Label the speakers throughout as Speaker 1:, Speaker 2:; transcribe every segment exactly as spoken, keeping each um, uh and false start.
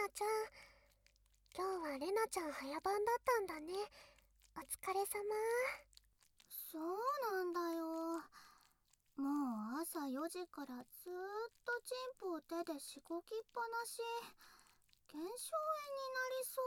Speaker 1: ナちゃん。今日はレナちゃん早番だったんだね。お疲れ様。
Speaker 2: そうなんだよ。もう朝よじからずーっとチンポを手でしごきっぱなし。腱鞘炎になりそう。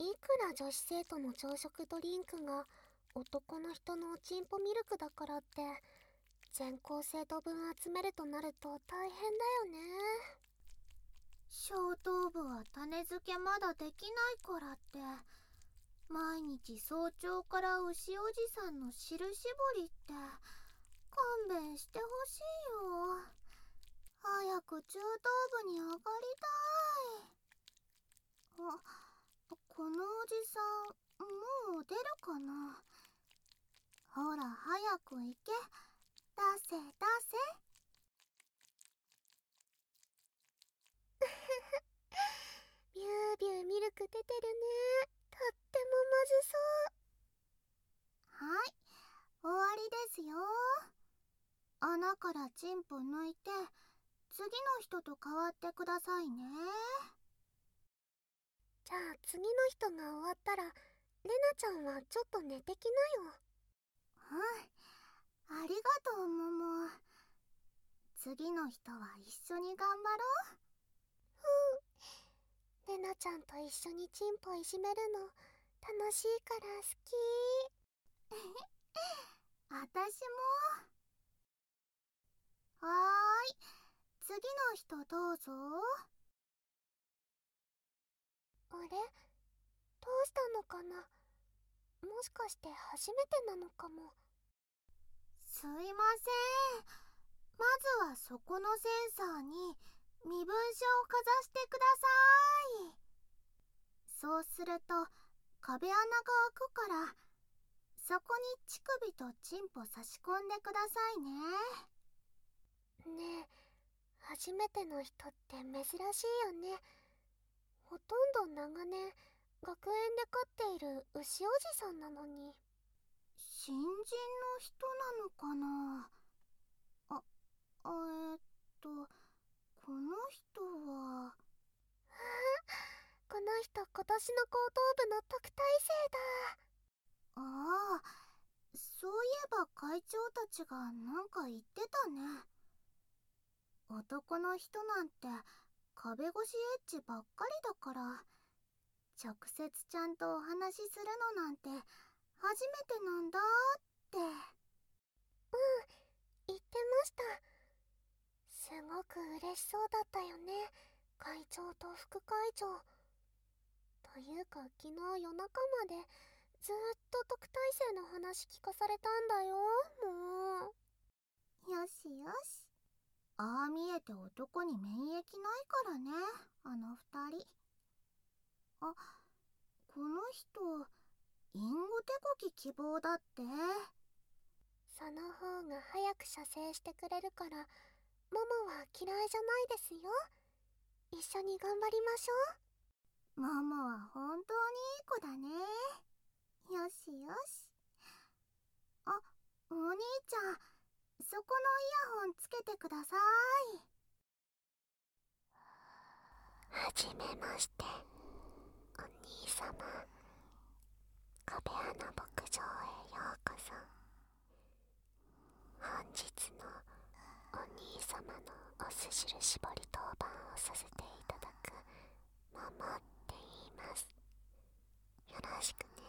Speaker 1: いくら女子生徒の朝食ドリンクが男の人のおちんぽミルクだからって全校生徒分集めるとなると大変だよね。
Speaker 2: 小頭部は種付けまだできないからって毎日早朝から牛おじさんの汁搾りって勘弁してほしいよ。早く中等部に上がりたい。あ、このおじさんもう出るかな。ほら早く行け。出せ出せ。
Speaker 1: ビュービューミルク出てるね。とってもまずそう。
Speaker 2: はい、終わりですよ。穴からチンポ抜いて次の人と変わってくださいね。
Speaker 1: じゃあ次の人が終わったらレナちゃんはちょっと寝てきなよ。
Speaker 2: うん、ありがとうモモ。次の人は一緒に頑張ろう。
Speaker 1: レナちゃんと一緒にチンポいじめるの楽しいから好き。
Speaker 2: あたしも。はーい、次の人どうぞ。
Speaker 1: あれ、どうしたのかな。もしかして初めてなのかも。
Speaker 2: すいません。まずはそこのセンサーに身分証をかざしてください。そうすると壁穴が開くからそこに乳首とチンポ差し込んでくださいね。
Speaker 1: ねえ、初めての人って珍しいよね。ほとんど長年学園で飼っている牛おじさんなのに。
Speaker 2: 新人の人なのかな。あ、えー、っとこの人は
Speaker 1: この人今年の高等部の特待生だ。
Speaker 2: ああ、そういえば会長たちがなんか言ってたね。男の人なんて壁越しエッチばっかりだから直接ちゃんとお話しするのなんて初めてなんだって。うん、
Speaker 1: 言ってました。すごく嬉しそうだったよね、会長と副会長。というか昨日夜中までずーっと特待生の話聞かされたんだよ。もう
Speaker 2: よしよし。ああ見えて男に免疫ないからね、あの二人。あ、この人隠語手こき希望だって。
Speaker 1: その方が早く射精してくれるからモモは嫌いじゃないですよ。一緒に頑張りましょ
Speaker 2: う。モモは本当にいい子だね。よしよし。あ、お兄ちゃん、そこのイヤホンつけてください。
Speaker 1: はじめまして、お兄様。壁穴牧場へようこそ。本日のお兄様のおすしる絞り当番をさせていただくモモって言います。よろしくね。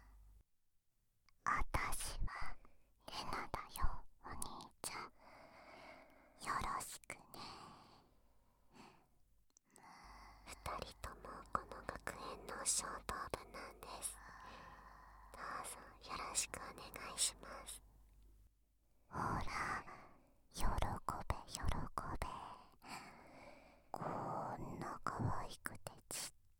Speaker 1: あたしはレナだよ、お兄ちゃん。よろしくね。二人ともこの学園の小頭部なんです。どうぞよろしくお願いします。ほら、喜べ喜べ。こんな可愛くてちっ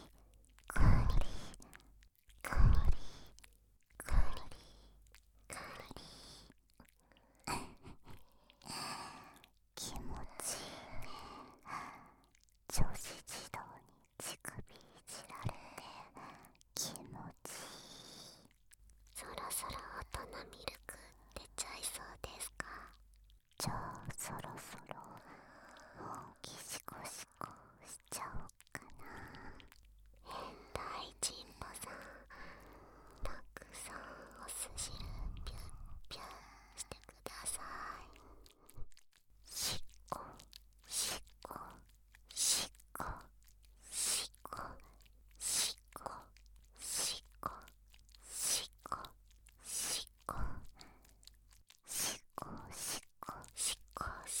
Speaker 2: くりくりくりくり気持ちいいね。女子児童に乳首いじられて気持ちいい。
Speaker 1: そろそろ大人ミルク出ちゃいそうですか？
Speaker 2: じゃあそろそろ本気シコシコしちゃおうかな。
Speaker 1: 変態チンポさん、たくさんお酢汁ピュッピュッしてください。
Speaker 2: しっこしっこしっこしっこしっこしっこしっこしっこしっこしっこ
Speaker 1: しっこし